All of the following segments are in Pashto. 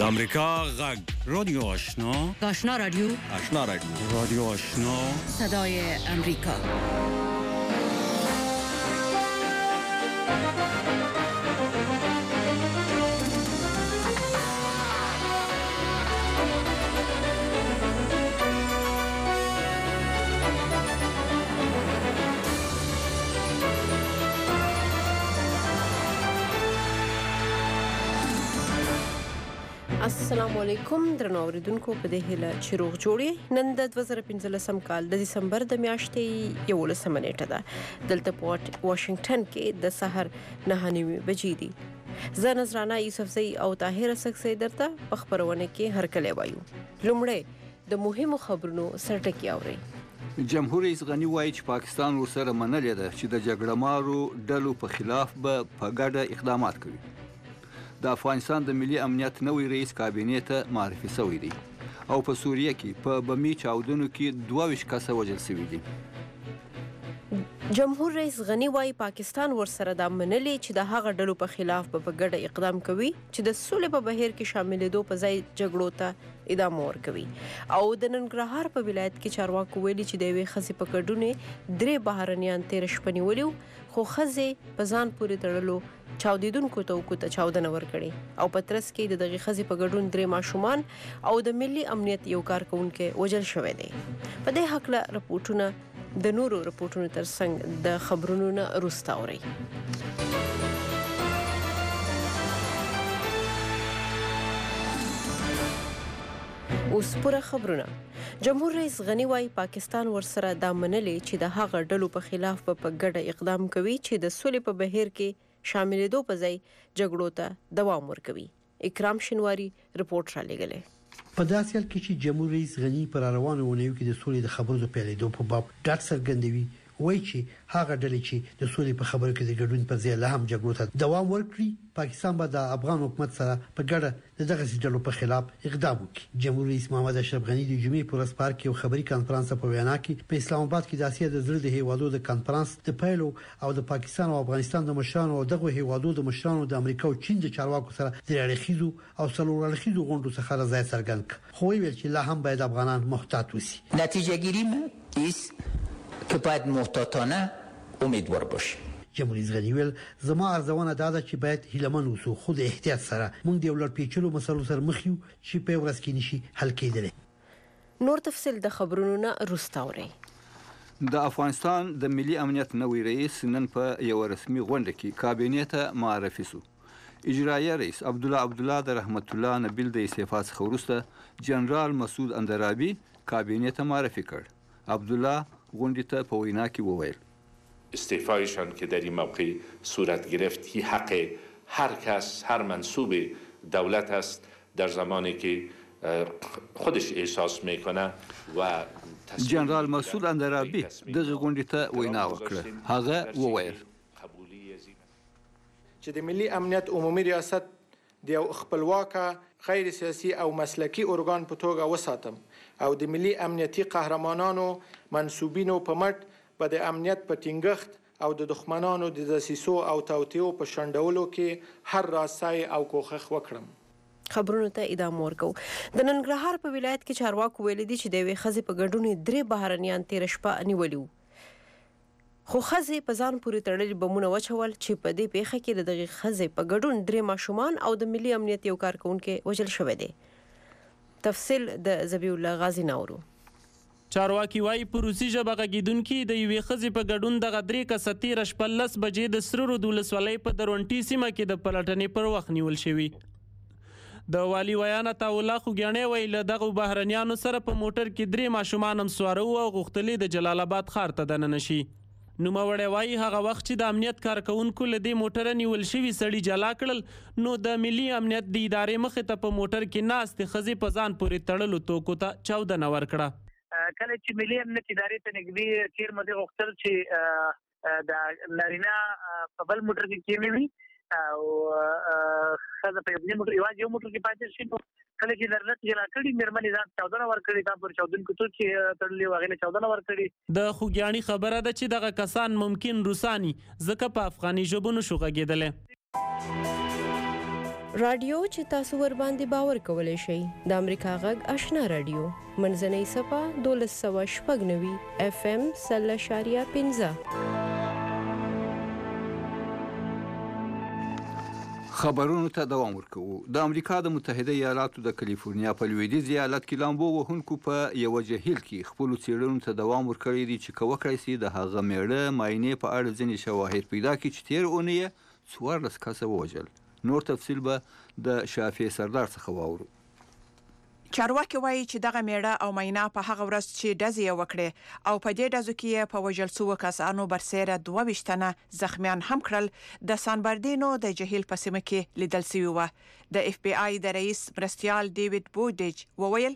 امریکا غږ رادیو آشنا رادیو رادیو آشنا صدای امریکا. السلام علیکم درنو اوریدونکو، په دې هیله چې روغ جوړی. نن د 2015 کال د دسمبر د میاشتې 11 نیټه ده. دلته په واشنگټن کې د سحر 9:30 بجې دي. زه نظرانه یوسفزۍ او طاهر سکسي درته په خبرونه کې هرکلی وایو. لومړی د مهمو خبرونو سرټکی اوري. جمهور رئیس غنی وایي چې پاکستان ورسره منلې ده چې د جګړه مارو ډلو په خلاف به په ګډه اقدامات کوي. د افغانستان د ملي امنیت نوی رئیس کابینې ته معرفي شوی دی او په سوریه کې په بمي چاودنو کې 22 کسه وژل شوي دي. جمهور رئیس غنی وایي پاکستان ورسره د منلې چې د هغه ډلو په خلاف په ګډه اقدام کوي چې د سولې په بهیر کې شاملېدو په ځای جګړو ته ادامه ورکوي. او د ننګرهار په ولایت کې چارواکو ویلي چې د یوې ښځې په ګډون 3 بهرنیان تېره شپه نیولي خو ښځې په ځان پورې تړلو چاودیدونکو توکو ته چاودنه ورکړې او په ترڅ کې د دغې ښځې په ګډون 3 ماشومان او د ملي امنیت یو کارکونکی وژل شوی دی. په دې هکله رپورټونه د نورو رپورټونو ترڅنګ د خبرونو نه وروسته اورئ. اوس پوره خبرونه. جمهور رئیس غنی وایي پاکستان ورسره دا منلې چې د هغه ډلو په خلاف په ګډه اقدام کوي چې د سولې په بهیر کې شاملېدو په ځای جګړو ته دوام ورکوي. اکرام شینواری رپورټ را لېږلی. په داسې حال کې چې جمهور رئیس غنی پر روانو ونیو کې د سولې د خبرو د پیلېدو په باب ډاډ څرګندوي، وایي چې هغه ډلې چې د سولې په خبرو کې د ګډون پر ځای لا هم جګړو ته دوام ورکړي، پاکستان به د افغان حکومت سره په ګډه دغه ډلو په خلاف اقدام وکړي. جمهور رئیس محمد اشرف غنی د جمعې په ورځ پارک یو خبري کانفرنس په وینا کې په اسلام آباد کې د اسیا د زړه د هیوادو د کانفرنس د پیلو او د پاکستان او افغانستان د مشرانو او دغه هیوادو د مشرانو د امریکا او چین د چارواکو سره د اړیخیزو او څلورړخیزو غونډو څخه راځي څرګند کړ. خو ویل چې لا هم باید افغانان محتاط وسی. نتیجه گیری است که باید محتاطانه امیدوار باشیم. جمهور رئیس غنی ویل زما ارزونه دا ده چې باید هیلمن اوسو، خود احتیاط سره موږ د ولر پیچلو مسلو سره مخ یو چې په ورځ کې نشي حل کېدلی. نور تفصیل د خبرونو نه وروسته اورئ. د افغانستان د ملي امنیت نوی رئیس نن په یو رسمي غونډه کې کابینې ته معرفي شو. اجرایي رئیس عبدالله د رحمت الله نبیل د استعفا څخه وروسته جنرال مسعود اندرابی کابینې ته معرفي کړ. عبدالله غونډې ته په وینا کې وویل استعفایشان که در این موقع صورت گرفت حق هر کس، هر منصوب دولت است در زمانی که خودش احساس میکنه و جنرال مسعود اندرابی دغه غونډې ته وینا وکړه. هغه وویل چې د ملي امنیت عمومي ریاست د یو خپلواکه غیر سیاسي او مسلکي ارګان په توګه وساتم او د ملي امنیتي قهرمانانو منصوبینو په مټ په د امنیت په ټینګښت او د دښمنانو د دسیسو او توطیو په شنډولو کې هر راسای او کوښښ وکړم. خبرونو ته ادامه ورکو. د ننګرهار په ولایت کې چارواکو ویلي دي چې د یوې ښځې په ګډون 3 بهرنیان تېره شپه نیولي وو، خو ښځې په ځان پورې تړلي بمونه وچول چې په دې پیښه کې د دغې ښځې په ګډون 3 ماشومان او د ملي امنیت یو کارکونکی وژل شوی دی. تفصیل د ذبیح الله غازی ناورو. چارواکي وایي په روسي ژبه غږیدونکي د یوې ښځې په ګډون دغه 3 کسه 13:15 بجې د سره رود ولسوالۍ په درونټي سیمه کې د پلټنې پر وخت نیول شوي. د والي ویان عطاالله خوږیاڼی وایي له دغو بهرنیانو سره په موټر کې 3 ماشومان هم سواره وو او غوښتلې د جلال آباد ښار ته دننه شي. نوموړی وایي هغه وخت چې د امنیت کارکونکو له دې موټره نیول شوي سړي جلا کړل نو د ملي امنیت د ادارې مخې ته په موټر کې ناستې ښځې په ځان پورې تړلو توکو ته چاودنه ورکړه. کله چې ملي امنیت ادارې ته نږدې تیر مده غوښتل چې د نارینه په بل موټر کې کېنوي او ښځه په یو موټر کې پاتې شي، نو کله چې نارینه جلا کړي مېرمنې ځان چاودنه ورکړي، ځان پورې چاودونکو توکي تړلي وو، هغې له چاودنه ورکړي. د خوږیاڼي خبره ده چې دغه کسان ممکن روساني ځکه په افغاني ژبو نشو غږېدلی. رادیو چې تاسو ور باندې باور کولای شئ د امریکا غږ آشنا رادیو منځنۍ صفه 1290 اف ام 0.15 خبرونو ته دوام ورکوو. د امریکا د متحده ایالاتو د کالیفورنیا په لویدیځ ایالت کې لامبو وهونکو په یو جهیل کې خپل څېړنو ته دوام ورکړی دی چې کوکړی سي د هغه میړه ماینې په اړه ځینې شواهد پیدا کړي چې تیر اونۍ 14 کسه ووژل. نور تفصیل به د شافعي سردار څخه واورو. چارواکي وایي چې دغه میړه او مینا په هغه ورځ چې ډزې یې وکړې او په دې ډزو کې په وژل شوو کسانو برسېره 22 تنه زخمیان هم کړل د سان برناردینو د جهیل په سیمه کې لیدل شوي وو. د اف بی آی د رئیس مرستیال ډیوډ بوډیج وویل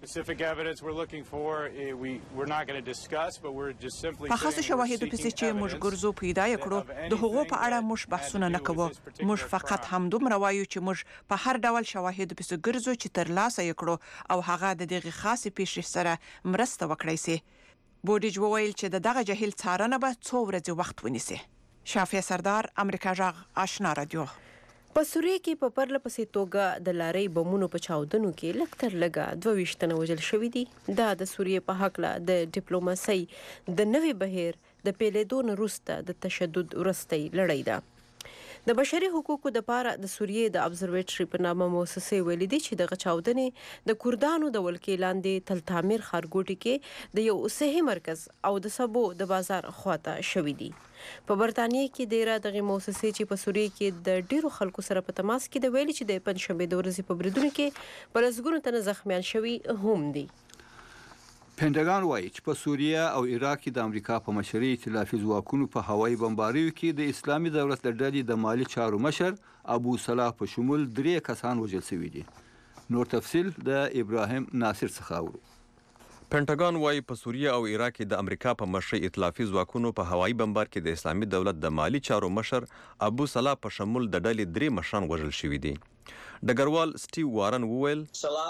په خاصو شواهدو پسې چې موږ ګرځو پیدا یې کړو د هغو په اړه موږ بحثونه نه کوو. موږ فقط همدومره وایو چې موږ په هر ډول شواهدو پسې ګرځو چې ترلاسه یې کړو او هغه د دغه خاصې پیښې سره مرسته وکړای شي. بوډیج وویل چې دغه جهیل څارنه به څو ورځې وخت ونیسي. شافعي سردار امریکا غږ آشنا رادیو. په سوریه کې په پرله پسې توګه د لارۍ بمونو په چاودنو کې لږ تر لږه 22 تنه وژل شوي دي. دا د سوریه په هکله د ډیپلوماسۍ د نوي بهیر د پیلېدو نه وروسته د تشدد وروستۍ لړۍ ده. د بشري حقوقو د پاره د سوریه د ابزرویټري په نامه مؤسسه ویلي دي چې د چاودنې د کردانو د ولکې لاندې تل تعمیر خارګوټي کې د یو صحي مرکز او د سبو د بازار خواته شوي دي. په برتانیې کې ډیره دغه مؤسسې چې په سوریه کې د ډیرو خلکو سره په تماس کې د ویلي چې د پنځشنبه د ورځې په بریدونو کې په لسګونو تنه زخمیان شوي هم دي. پینټاګان وایي چې په سوریه او عراق کې د امریکا په مشرۍ ائتلافي ځواکونو په هوایي بمباریو کې د اسلامي دولت د ډلې د مالي چارو مشر ابو صلاح په شمول 3 کسان وژل شوي دي. نور تفصیل د ابراهیم ناصر څخه اورو. پینټاګان وایي په سوریه او عراق کې د امریکا په مشرۍ ائتلافي ځواکونو په هوایي بمبار کې د اسلامي دولت د مالي چارو مشر ابو صلاح په شمول د ډلې 3 مشران وژل شوي دي. ډګروال سټیو وارن وویل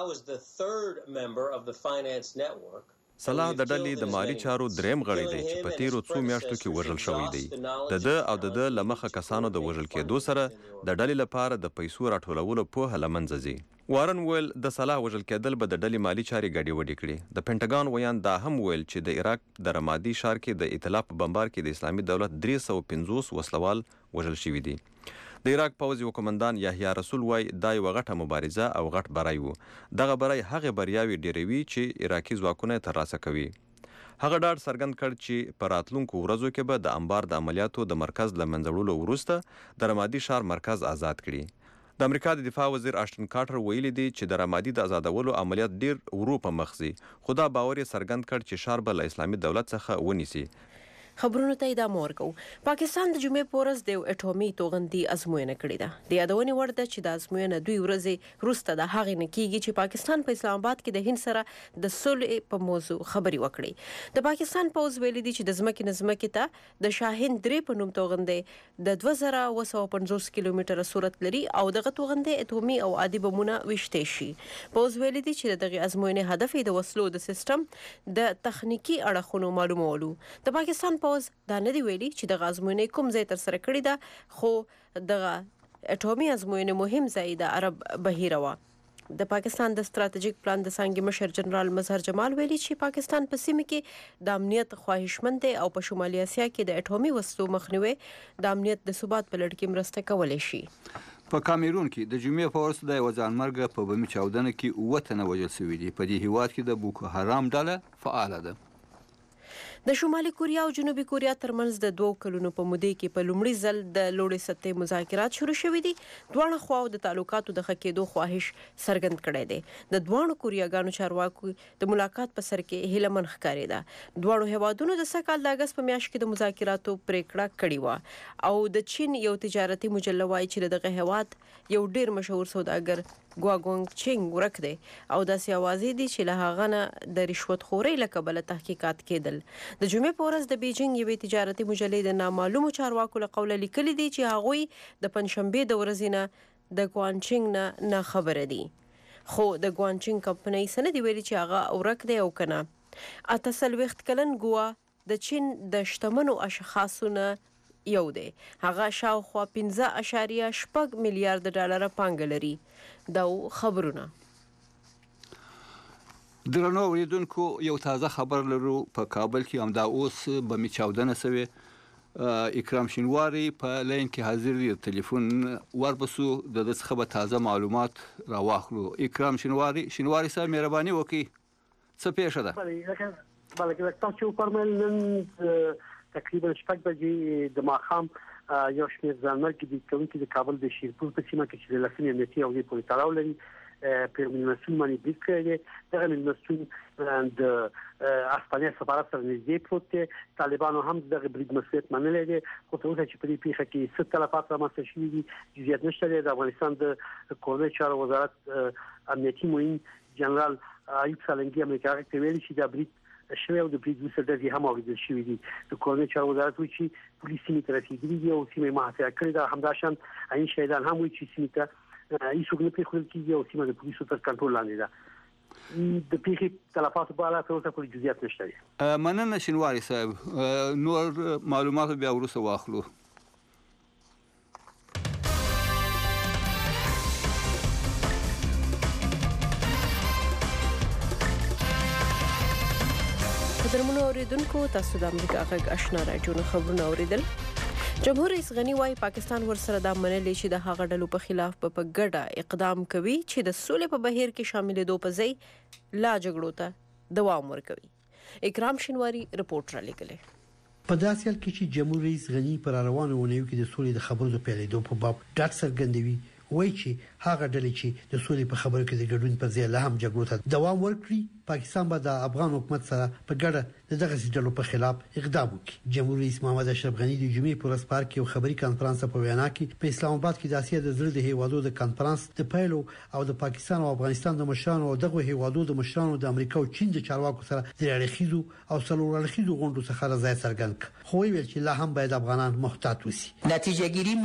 صلاح د ډلې د مالي چارو دریم غړی دی چې په تیرو 2 میاشتو کې وژل شوی دی. د لمخه کسانو د وژل کېدو سره د ډلې لپاره د پیسو راټولولو پوهه له منځه ځي. وارن ویل د صلاح وژل کېدل به د ډلې مالي چارې ګډوډې کړي. د پینټاګان ویان دا هم ویل چې د عراق د رمادي ښار کې د ائتلاف په بمبار کې د اسلامي دولت 350 وسلوال وژل شوي دي. د عراق پوځ یو قومندان یحیی رسول وای دا یو غټه مبارزه او غټ برای وو. دغه برای هغه بریاوي ډیروي چې عراقي ځواکونه ترلاسه کوي. هغه ډاډ څرګند کړ چې په راتلونکو ورځو کې به د انبار د عملیاتو د مرکز له منځوړلو وروسته د رمادي ښار مرکز آزاد کړي. د امریکا د دفاع وزیر آشټن کارټر ویلي دی چې د رمادي د آزادولو عملیات ډیر ورو په مخ ځي، خو دا باور یې څرګند کړ چې ښار به له اسلامي دولت څخه ونیسي. خبرونو ته ادامه ورکوو. پاکستان د جمعې په ورځ د اټومي توغندي ازموینه کړې ده. د یادونې وړ ده چې د ازموینه 2 ورځې وروسته د هغې نه کېږي چې پاکستان په اسلام آباد کې د هند سره د صلح په موضوع خبرې وکړي. د پاکستان پوځ ویلي دي چې د ځمکې نه ځمکې ته د شاهین 3 په نوم توغندی د 2950 کیلومتره سرعت لري او دغه توغندی اټومي او عادي بمونه ویشتې شي. پوځ ویلي دي چې دغه ازموینې هدف د وسلو د سیستم د تخنیکی اړخونو معلومولو. د پاکستان پوز دا نه دی ویلي چې د ازموینې کوم ځای تر سره کړی ده، خو د اټومي ازموینې مهم ځای د عرب بحیره وه. د پاکستان د ستراتیژیک پلان د څانګې مشر جنرال مظهر جمال ویلي چې پاکستان په سیمه کې د امنیت خواهشمند دی او په شمالي اسیا کې د اټومي وسلو مخنیوي د امنیت د ثبات په لړ کې مرسته کولی شي. په کامیرون کې د جمعې په ورځ د یوه ځانمرګه په بمي چاودنه کې 7 تنه وژل شوي دي. په دې هیواد کې د بوکو حرام ډله فعاله ده. د شمالي کوریا او جنوبي کوریا ترمنځ د 2 کلونو په موده کې په لومړي ځل د لوړې سطحې مذاکرات شروع شوي دي. دواړه خواو د تعلقاتو د ښه کېدو خواهش څرګند کړی دی. د دواړو کوریاګانو چارواکو د ملاقات په سر کې هیله من ښکارېده. دواړو هیوادونو د سږ کال د اګست په میاشت کې د مذاکراتو پریکړه کړې وه او د چین یو تجارتي مجله وایي چې دغه هیواد یو ډیر مشهور سوداګر ګواګونګ چینګ ورک دی او داسې اوازې دي چې له هغه نه د رشوت خورۍ له کبله تحقیقات کېدل. د جمعې په ورځ د بیجینګ یوې تجارتي مجلې د نامعلومو چارواکو له قوله لیکلي دي چې هغوی د پنځشنبې د ورځې نه د ګوانچینګ نه خبره دي، خو د ګوانچینګ کمپنۍ څه نه دي ویلي چې هغه ورک دی او که نه. 48 کلن ګوا د چین د شتمنو اشخاصو نه یو دی. هغه شاوخوا 15.8 میلیارډ ډالر پانګه لري. دا خبرونه. درنو اوریدونکو یو تازه خبر لرو. په کابل کې همدا اوس به می چاودنه سوي. اکرام شینواری په لاین کې حاضر دی. تلیفون وربسو د څخه به تازه معلومات راواخلو. اکرام شینواری صاحب مهرباني وکړئ. څه پیښه ده؟ بله تاسو فرمایل نن تقریبا 6 بجې د ماښام یو شمېر ځانمرګي دي کوونکي د کابل د شیرپور په سیمه کې چې د لسنې امنیتي او د پولیس تړاو لري په ملمسون باندې برید کړی دی. دغه ملمسون د اسپانیا سفارت سره نږدې پروت دی. طالبانو هم دغه برید مسؤلیت منلی دی، خو تر اوسه چې په دې پیښه کې څه تلفات رامنځته شوي دي جزئیات نشته دی. د افغانستان د کورنۍ چارو وزارت امنیتي معین جنرال ایوب سالنګي امریکا ته ویلي چې دا برید شوی او د برید وروسته ډزې هم اورېدل شوي دي. د کورنۍ چارو وزارت وایي چې پولیس سیمې ته رسېدلي دي او سیمه یې محاصره کړې ده. همداشان عین شهیدان هم وایي چې سیمې ته هیڅوک نه پرېښودل کېږي او سیمه د پولیسو تر کنټرول لاندې ده. د پیښې تلفاتو په اړه تر اوسه پورې جزئیات نشته دي. مننه شینواری صاحب. نور معلومات بیا وروسته واخلو. درمونو اوریدونکو تاسو د امریکا غږ آشنا راډیو خبرونه اوریدل. جمهور رئیس غنی وايي پاکستان ورسره د منلي چې د هغه ډلو په خلاف په ګډه اقدام کوي چې د سولې په بهیر کې شاملېدو په ځای لا جګړو ته دوام ورکوي. اکرام شینواری رپورټ را لېږلی. په داسې حال کې چې جمهور رئیس غنی پر روانو ونیو کې د سولې د خبرو د پیلېدو په باب ډاډ څرګندوي. وایي چې هغه ډلې چې د سولې په خبرو کې د ګډون پر ځای لا هم جګړو ته دوام ورکړي، پاکستان به د افغان حکومت سره په ګډه دغه ډلو په خلاف اقدام وکړي. جمهور رئیس محمد اشرف غنی د جمعې په ورځ پارک یو خبري کانفرنس په وینا کې په اسلام آباد کې د اسیا د زړه د هیوادو د کانفرنس د پیلو او د پاکستان او افغانستان د مشرانو او دغه هیوادو د مشرانو د امریکا او چین د چارواکو سره د اړیخیزو او څلورړخیزو غونډو څخه راځي څرګند کړ. خو ویل چې لا هم باید افغانان محتاط وسی. نتیجه گیری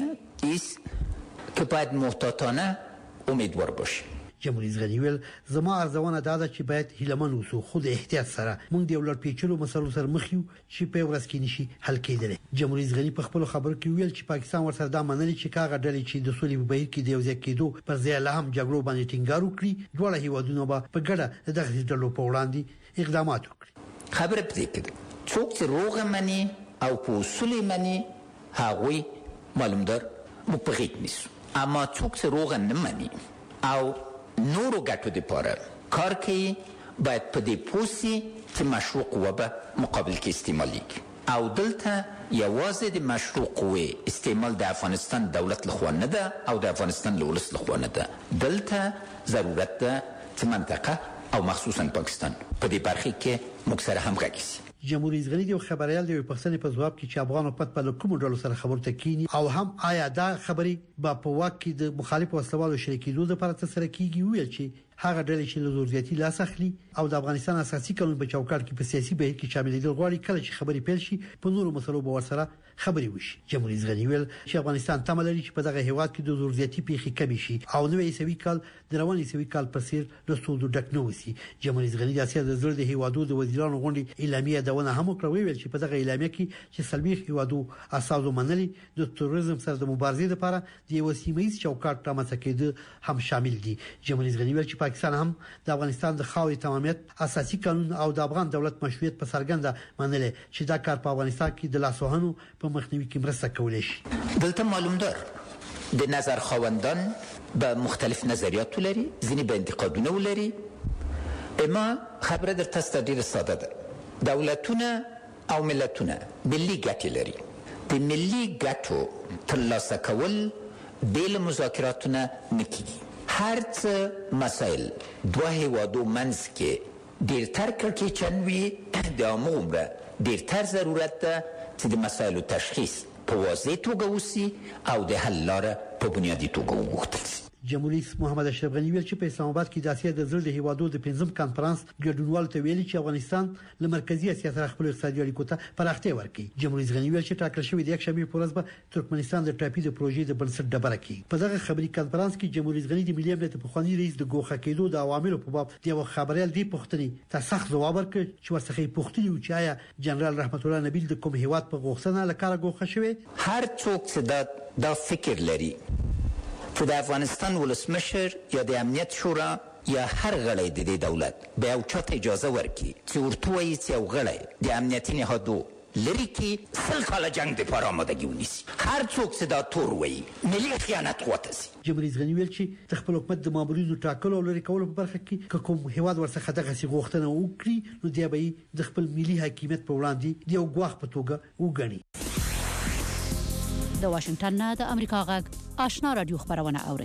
است که باید محتاطانه امیدوار باشیم. جمهور رئیس غنی ویل زما ارزونه دا ده چې باید هیلمن اوسو، خو د احتیاط سره موږ د ولر پیچلو مسلو سره مخ یو چې په ورځ کې نشي حل کېدل. جمهور رئیس غنی په خپل خبرو کې ویل چې پاکستان ورسره دا منلي چې کاغه ډلې چې د سولې په بهیر کې د یو ځای کېدو پر ځای له هم جګړو باندې ټینګار وکړي، دواړه هیوادونه به په ګډه دغه ډلو په وړاندې اقدامات وکړي. خبره پدې کې ده څوک چې روغ مني او په اصول مني هغوی معلومدار مپغیت نیسو، اما څوک چې روغ نه مني او نورو ګټو لپاره کار کوي باید په دې پوسی چې مشروع قوه به مقابل کې استعمالېږي او دلته یوازې د مشروع قوې استعمال د افغانستان دولت لخوا نه ده او د افغانستان له ولس لخوا نه ده. دلته ضرورت ده چې منطقه او مخصوصا پاکستان په دې برخه کې موږ سره همغږي شي. جمهور رئیس غنی د خبريال د پښتنې په ځواب کې چې افغان حکومت په کوم ډول سره خبرو ته کینی او هم آیا دا خبري په واک کې د مخالف وسلوالو شریکېدو لپاره تر کېږي، ویل چې هغه ډلې چې له زورزياتي لاس اخلي او د افغانستان اساسي قانون په چوکاټ کې په سیاسي بهیر کې شاملېدل غواړي، کله چې خبري پیل شي په نورو مسلو به ورسره خبري وشي. جمهور رئیس غنی ویل چې افغانستان تمه لري چې په دغه هیواد کې د زورزياتي پیښې کمې شي او نوې عیسوي کال د روان عیسوي کال پر سیر له ستونزو ډک نه وسی. جمهور رئیس غنی د اسیا د زړه د هیوادو د وزیرانو غونډې اعلامیه دونه هم وکړه، ویل چې په دغه اعلامیه کې چې سلمیخ هیوادو اساسو منلي د تروریزم سره د مبارزې لپاره د یو سیمه‌ایز چوکاټ رامنځته کېدل هم شامل دي. جمهور رئیس غنی ویل چې پاکستان هم د افغانستان د خاورې تمامیت اساسي قانون او د افغان دولت مشروعیت په څرګنده منلي چې دا کار په افغانستان کې د لاسوهنو په مخنیوي کې مرسته کولای شي. دلته معلومدار د نظر خواندان به مختلف نظریات لري، ځینې به انتقادونه ولري، اما خبره در تاسو ډیره ساده ده. دولتونه او ملتونه ملي ګټې لري. د ملي ګټو ترلاسه کول بې له مذاکراتونه نه کېږي. هر څه مسایل دوه هیوادو منځ کې ډېرتر کړکېچن وي، د هماغومره ډېرتر ضرورت ده چې د مسایلو تشخیص په واضح توګه وسی او د حل لاره په بنیادي توګه وغوښتل شي. جمهوریت رئیس محمد اشرف غنی ویل چې په اسلام آباد کې د اسیا د زړه د هیوادو د 5م کانفرنس ګډونوال ته ویلي چې افغانستان له مرکزی اسیا سره خپل اقتصادي اړیکو ته پراختیا ورکړي. جمهوریت رئیس غنی ویل چې ټاکل شوی د یک شنبه په ورځ به ترکمنستان د ټاپي د پروژې د بنسټ ډبره کړي. په دغه خبري کانفرنس کې جمهوریت رئیس غنی د ملي امنیت په خواني رئیس د ګوښه کېدو د عواملو په باب د خبريال دی پوښتنې ته سخت ځواب ورکړ چې ورڅخه پوښتنې و چې آیا جنرال رحمت الله نبیل د کوم هیواد په غوښتنه لکاره ګوښه شوی. هر څوک چې دا فکر لري چې د افغانستان ولسمشر یا د امنیت شورا یا هر غړی د دې دولت به یو چاته اجازه ورکړي چې ورته وایي چې یو غړی د امنیتي نهادو لري کې 10 کاله جنگ لپاره آمادګي ونیسي. هر څوک چې دا تور وایي ملي خیانت غوته سي. جمهوریت غنی ویل چې د خپل حکومت د مامورینو ټاکلو او لري کولو په برخه کې کوم هیواد ورڅخه دغه سی غوښتنه وکړي نو دی به د خپل ملي حاکمیت په وړاندې د یو ګواښ په توګه وګڼي. د واشنگټن نه د امریکا غږ آشنا رادیو خبرونه اوري.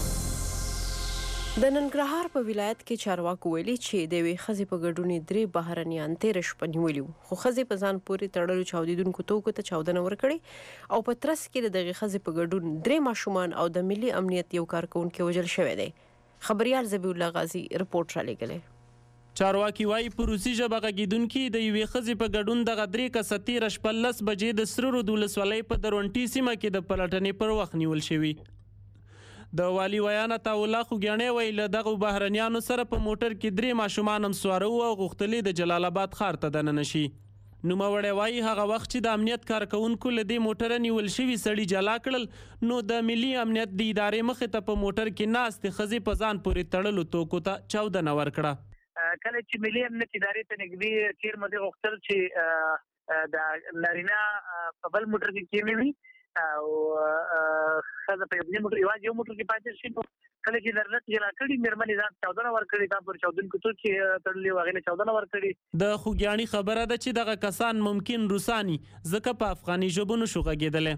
د ننګرهار په ولایت کې چارواکو ویلي چې د وی خزي په ګډونې 3 بهرنیان 13 شپه نیولي خو خزي په ځان پورې تړلو چاودیدونکو توکو ته چاودنه ورکړي او په ترڅ کې دغه خزي په ګډون 3 ماشومان او د ملي امنیت یو کارکونکو وژل شوی دی. خبريال زبی الله غازی رپورټ را لګلې. چارواکي وايي په روسي ژبه غږیدونکي د یوې ښځې په ګډون دغه 3 کسه 13:15 بجې د سرو د ولسوالۍ په درونټي سیمه کې د پلټنې پر وخت نیول شوي. د والي ویان عطاالله خوږیاڼی وایي له دغو بهرنیانو سره په موټر کې 3 ماشومان هم سواره وو او غوښتلې د جلال آباد ښار ته دننه شي. نوموړی وایي هغه وخت چې د امنیت کارکونکو له دې موټره نیول شوي سړي جلا کړل نو د ملي امنیت د ادارې مخې ته په موټر کې ناستې ښځې په ځان پورې تړلو توکو ته چاودنه ورکړه. کله چې ملي امنیت ادارې ته نږدې تیر مده غوښتل چې د نارینه په بل موټر کې کېموي او خزه په یو موټر یو موټر کې پاتې شي. کله چې نرلت جلا کړي مېرمنې ځان چاودنه ورکړي دا پر چاودنکو ته چې تړلې وغیله چاودنه ورکړي. د خوږیاڼي خبره ده چې دغه کسان ممکن روسانی ځکه په افغاني ژبونو شو غږېدل.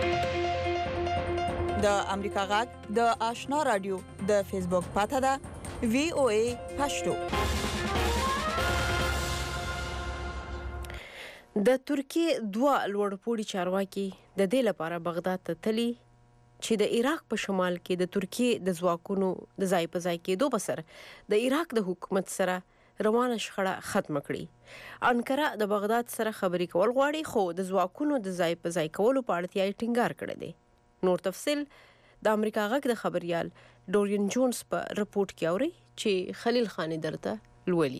د امریکا غږ د آشنا رادیو د فیسبوک پاته ده VOA پښتو. د ترکیه 2 لوړپوړي چارواکي د دې لپاره بغداد ته تلي چې د عراق په شمال کې د ترکیه د ځواکونو د ځای په ځای کېدو بسر د عراق د حکومت سره روانه شخړه ختم کړي. انقره د بغداد سره خبرې کول غواړي خو د ځواکونو د ځای په ځای کولو په اړتیا یې ټینګار کړی دی. نور تفصیل د امریکا غږ د خبريال ډورین جونز په رپورټ کې اوري چې خلیل خان درته لولي.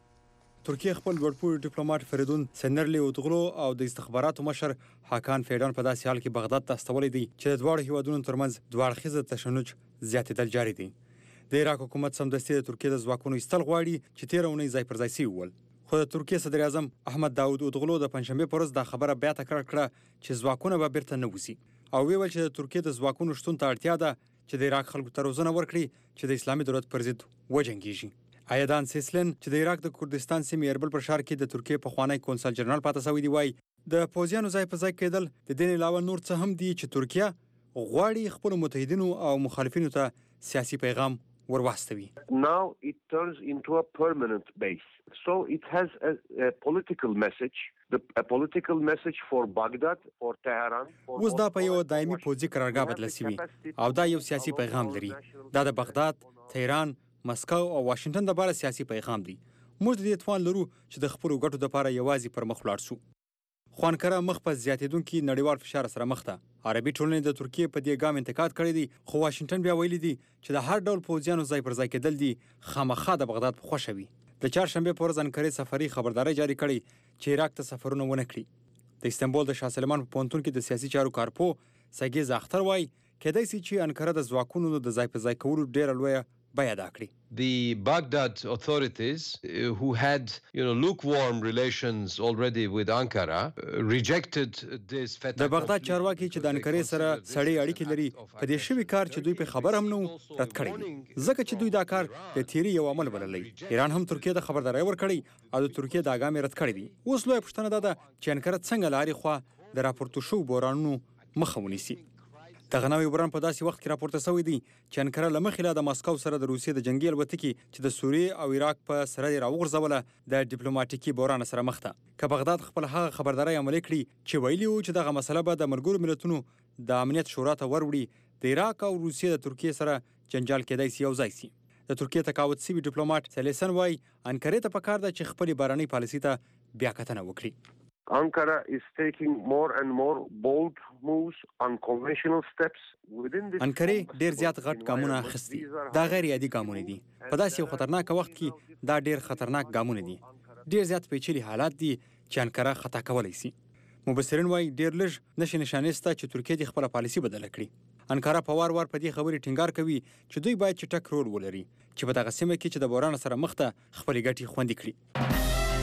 ترکیه خپل ګډپوړي ډیپلوماټ فریدون سنرلی اوتغلو او د استخباراتو مشر حاکان فیډان په داسې حال کې بغداد ته استولې دي چې د دوه هیوادونو ترمنځ دوه اړخیزه تشنج زیاتېدل جاري دي. د عراق حکومت سمدستي د ترکیه د ځواکونو ایستل غواړي چې 13 اونۍ ځای پر ځای شي ول. خو د ترکیه صدر اعظم احمد داود اوتغلو د پنځشنبه پر ورځ دا خبره بیا تکرار کړه چې ځواکونه به بیرته نه وځي او ویل چې د ترکیه د ځواکونو شتون ته اړتیا ده چې د عراق خلکو ته روزنه ورکړي چې د اسلامي دولت پر ضد وجنګیږي. ایدان سیسلن چې د عراق د کردستان سیمې اربل پر ښار کې د ترکیه په خوانی کونسل جنرال پاتې شوی دی وایي د پوځیانو ځای په ځای کېدل د دین علاوه نور څه هم دي چې ترکیه غواړي خپل متحدینو او مخالفینو ته سیاسي پیغام ورواستوي. Now it turns into a permanent base. So it has a political message, a political message for Baghdad, for Tehran. اوس دا په یو دایمي پوځي قرارګاه بدل شوی او دا یو سیاسي پیغام لري. دا د بغداد، تهران، مسکو او واشنگټن د باره سیاسي پیغام دی. موږ د دې توان لرو چې د خپل ګټو لپاره یوازې پر مخ ولاړ شو. خو انقره مخ په زیاتېدونکي نړیوال فشار سره مخ ده. عربي ټولنې د ترکیه په دې ګام انتقاد کړی دی خو واشنگټن بیا ویلي دی چې د هر ډول پوځیانو ځای پر ځای کېدل دي خامخا د بغداد په خوښه وي. د چهارشنبه په ورځ انقرې سفري خبرداري جاری کړې چې عراق ته سفرونه ونه کړي. د استانبول د شاه سلیمان په پوهنتون کې د سیاسي چارو کارپو سګیز اختر وایي کېدای شي چې انقره د ځواکونو د ځای په ځای کولو ډېره لویه بیه ادا کړي. The Baghdad authorities who had lukewarm relations already with Ankara rejected this feta. د بغداد چارواکي چې د انقرې سره سړې اړیکې لري په دې شوی کار چې دوی په خبر هم نو رد کړی ځکه چې دوی دا کار د تیری یو عمل بللی. ایران هم ترکیه د خبرداري ورکړی او د ترکیه د اګام رد کړی دي. اوس لوی پښتنه ده چې انقره څنګه لاري خو د راپورټو شو بورانونو مخه ونیسي. دغه نوې بوران په داسې وخت کې راپورته شوی دی چې انقره له مخې د مسکو سره د روسیې د جنگي الوتکې چې د سوریې او عراق په سره یې راوغورځوله د ډیپلوماټیکي بوران سره مخ ده. که بغداد خپل هغه خبرداري عملي کړي چې ویلي وو چې دغه مسله به د ملګرو ملتونو د امنیت شورا ته وروړي د عراق او روسیې د ترکیې سره جنجال کېدای سي یو ځای سي. د ترکیې تقاعد سوي ډیپلوماټ سلیسن وایي انکرې ته پکار ده چې خپلې بهرنۍ پالیسۍ ته بیا کتنه وکړي. Ankara is taking more and more bold moves, unconventional steps within this. انکرې ډیر زیات غټ ګامونه اخیستي. دا غیر عادي ګامونه دي. په داسې یو خطرناک وخت کې دا ډیر خطرناک ګامونه دي. ډیر زیات پیچلي حالات دي چې انکره خطا کولی سي. مبصرین وایي ډیر لږ نښې نښانې شته چې ترکیه دې خپله پالیسي بدله کړي. انکره په وار په دې خبرې ټینګار کوي چې دوی باید چټک رول ولري چې په دغه سیمه کې چې د بحران سره مخ ته خپلې ګټې خوندي کړي.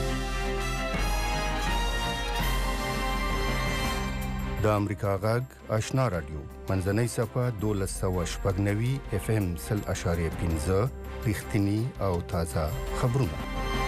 د امریکا غږ آشنا رادیو منځنۍ صفحه 1290 FM 0.15 رښتینی او تازه خبرونه.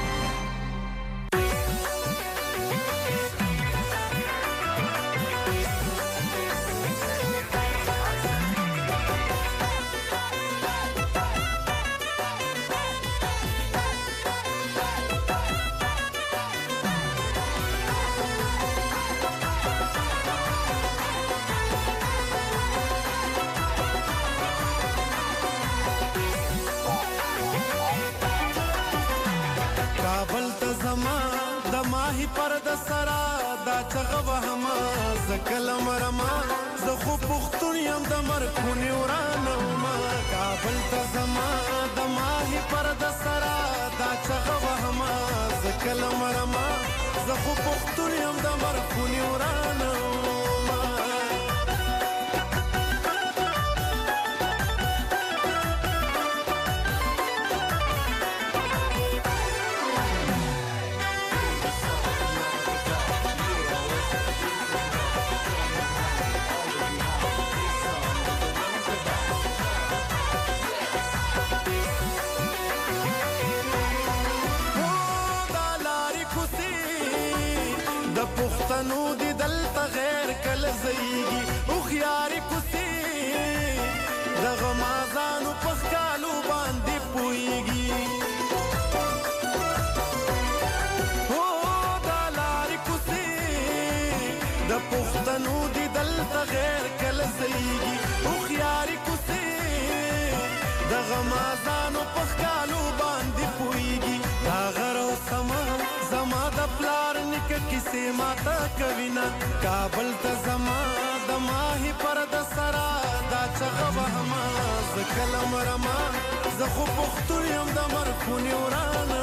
کابل ته زما د ماهی پر د سرا دا چغه وهما ز کلم رما ز خو پختون یم د مرخونی ورانه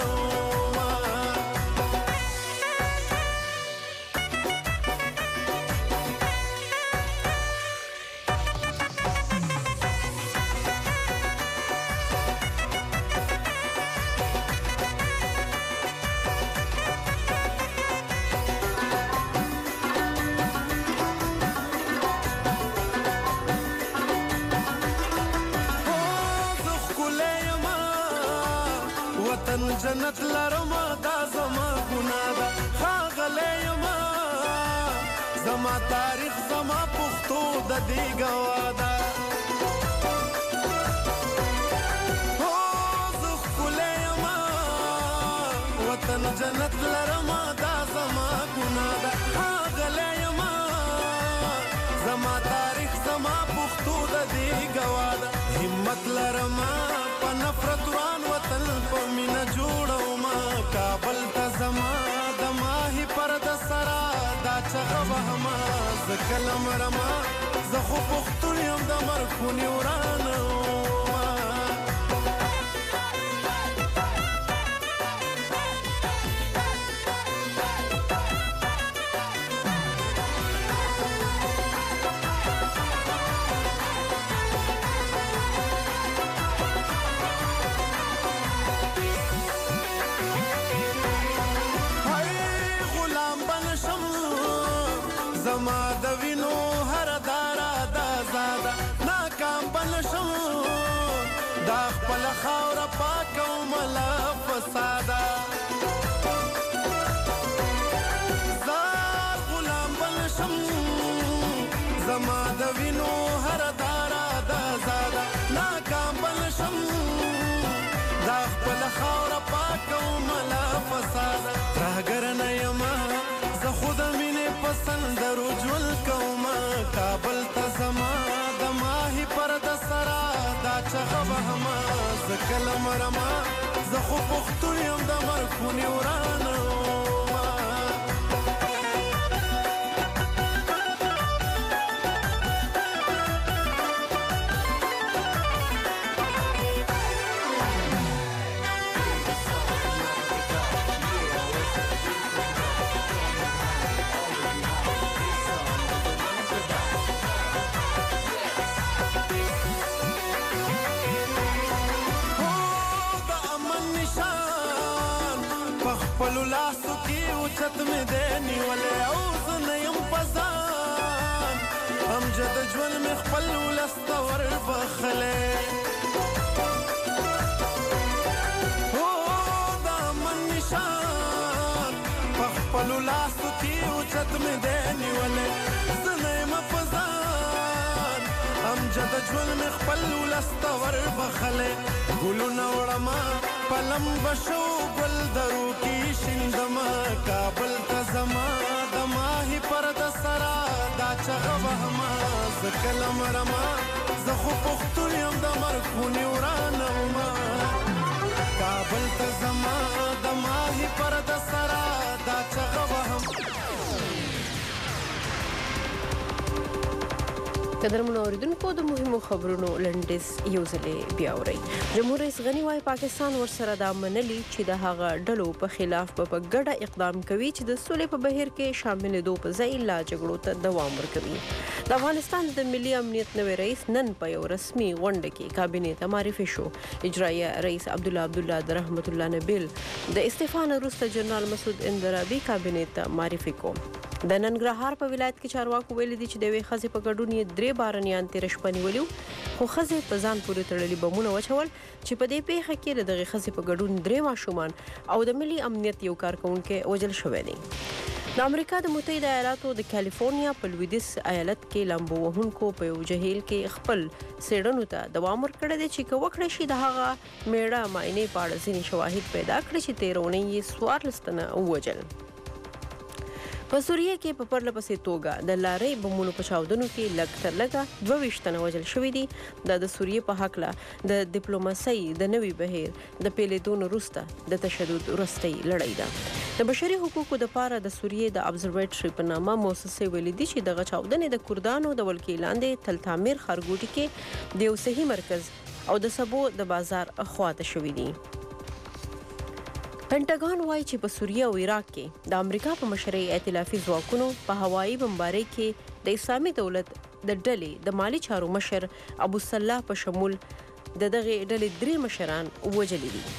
جنت لرما دا زما ګنا دا خاغلی یما زما تاریخ زما پښتو د دې ګوا دا زه ښکلی یما وطن جنت لرما دا زما ګنا دا خاغلی یما زما تاریخ زما پښتو د دې ګوا دا همت لرما په نفرت وران وطن په مینه جوړوما کابل ته زما د ماهی پر د سرا دا چغه وهما زه کلم رما زه خو پښتون یم د مرخونی ورانه خاورا پاکو ملا فسادا زار غلام بنشم زما د وینو هر دارا دا زادا ناکام بنشم دا خپل خاورا پاکو ملا فسادا راګر نه یما زه خود مینه پسند رجل کوما کابل ته زما د ماهی پر د سرا دا چغه کله مرما زه خو پښتون یم د مرګ خونې ورانه پلو لاسو کی اوچت میں دینی والے اوز نیم پزان امجد جون میں خپلو لستور بخلے دا من نشان پلو لاسو کی اوچت میں دینی والے زنیم پزان امجد جون میں خپلو لستور بخلے گلو نوڑما پلم بشو گل درو کی شندما کابل تزما دماهی پر د سرا دا چغه وهما زکلم رما زخو پختون یم د مرخونی ورانما کابل تزما دماهی پر د سرا دا چغه وهم قدرمنو اوریدونکو د مهمو خبرونو لنډیز یو ځلې بیا اورئ. جمهور رئیس غني وايي پاکستان ورسره دا منلي چې د هغه ډلو په خلاف په ګډه اقدام کوي چې د سولې په بهیر کې شاملېدو په ځای لا جګړو ته دوام ورکوي. د افغانستان د ملي امنیت نوی رئیس نن په یو رسمي غونډه کې کابینې ته معرفي شو. اجرایه رئیس عبدالله د رحمت الله نبیل د استعفا نه وروسته جنرال مسعود اندرابي کابینې ته معرفي کو. د ننګرهار په ولایت کې چارواکو ویلي دي چې د یوې ښځې په ګډون یې 3 بارنیان تېره شپه نیولي خو ښځې په ځان پورې تړلي بمونه وچول چې په دې پیښه کې د دغې ښځې په ګډون 3 ماشومان او د ملي امنیت یو کارکونکی وژل شوی دی. د امریکا د متحده ایالاتو د کالیفورنیا په لویدیځ ایالت کې لامبو وهونکو په یو جهیل کې خپل څېړنو ته دوام ورکړی دی چې که وکړی شي د هغه میړه معاینې په اړه ځینې شواهد پیدا کړي چې تېره اونۍ یې 14 تنه ووژل. په سوریه کې په پرله پسې توګه د لارۍ بمونو په چاودنو کې لږ تر لږه 22 تنه وژل شوي دي. دا د سوریې په هکله د ډیپلوماسۍ د نوي بهیر د پیلېدو نه وروسته د تشدد وروستۍ لړۍ ده. د بشري حقوقو دپاره د سوریې د ابزرویټري په نامه موسسې ویلي دي چې دغه چاودنې د کردانو د ولکې لاندې تل تعمیر ښارګوټي کې د یو صحي مرکز او د سبو د بازار خواته شوي دي. پینټاګان وایي چې په سوریه او عراق کې د امریکا په مشرۍ ائتلافي ځواکونو په هوایي بمبارۍ کې د اسلامي دولت د ډلې د مالي چارو مشر ابو صلاح په شمول د دغې ډلې 3 مشران وژلي دي.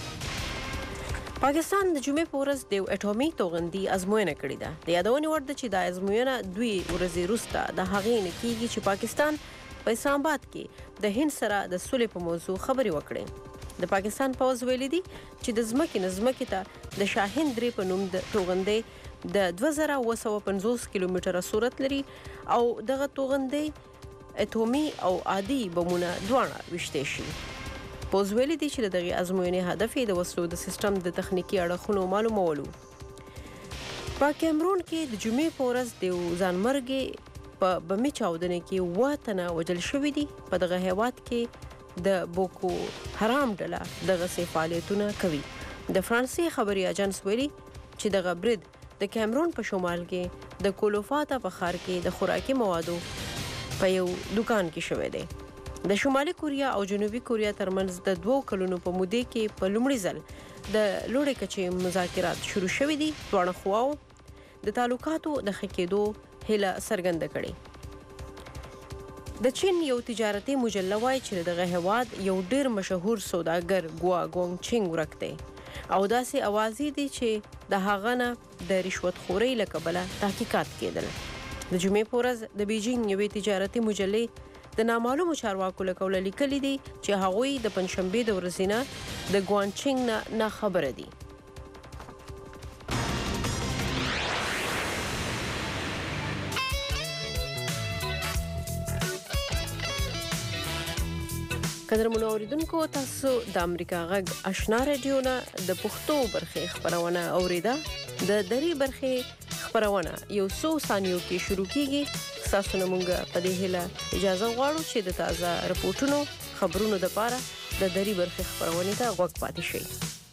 پاکستان د جمعې په ورځ د اټومي توغندي ازموینه کړې ده. د یادونې وړ ده چې دا ازموینه 2 ورځې وروسته د هغې نه کېږي چې پاکستان په اسلام آباد کې د هند سره د سولې په موضوع خبرې وکړي. د پاکستان پوځ ویلي دي چې د ځمکې نه ځمکې ته د شاهین 3 په نوم د توغندۍ د 2950 کیلومتره سرعت لري او دغه توغندۍ اټومي او عادي بمونه دواړه وشته شي. پوځ ویلي دي چې دغه ازموینې هدف یې د وسلو د سیستم د تخنیکی اړخونو معلومولو. په کیمرون کې د جمعې په ورځ د ځانمرګي په بمي چاودنې کې 8 تنه وژل شوي دي. په دغه هیواد کې د بوکو حرام ډله دغه سي فعالیتونه کوي. د فرانسې خبري اجنس ویلي چې دغه برید د کیمرون په شمال کې د کولوفاتا په ښار کې د خوراکي موادو په یو دکان کې شوی دی. د شمالي کوریا او جنوبي کوریا ترمنځ د 2 کلونو په موده کې په لومړي ځل د لوړې کچې مذاکرات شروع شوي دي. دواړه خواو د تعلقاتو د ښه کېدو هیله څرګنده کړې. د چین یو تجارتي مجله وایي چې دغه هیواد یو ډیر مشهور سوداګر ګوا ګونګ چینګ ورک دی او داسې اوازې دي چې د هغه نه د رشوت خورۍ له کبله تحقیقات کېدل. د جمعې په ورځ د بیجینګ یوې تجارتي مجلې د نامعلومو چارواکو له قوله لیکلي دي چې هغوی د پنجشنبې د ورځې نه د ګوان چینګ نه خبره دي. قدرمنو اوریدونکو تاسو د امریکا غږ آشنا رادیو نه د پښتو برخې خبرونه اوریده. د درې برخې خبرونه یو څو ثانیو کې شروع کیږي. تاسو نه مونږ په دې هیله اجازه غواړو چې د تازه رپورټونو خبرونو لپاره د دری برخې خبرونه ته غوږ پاتې شئ.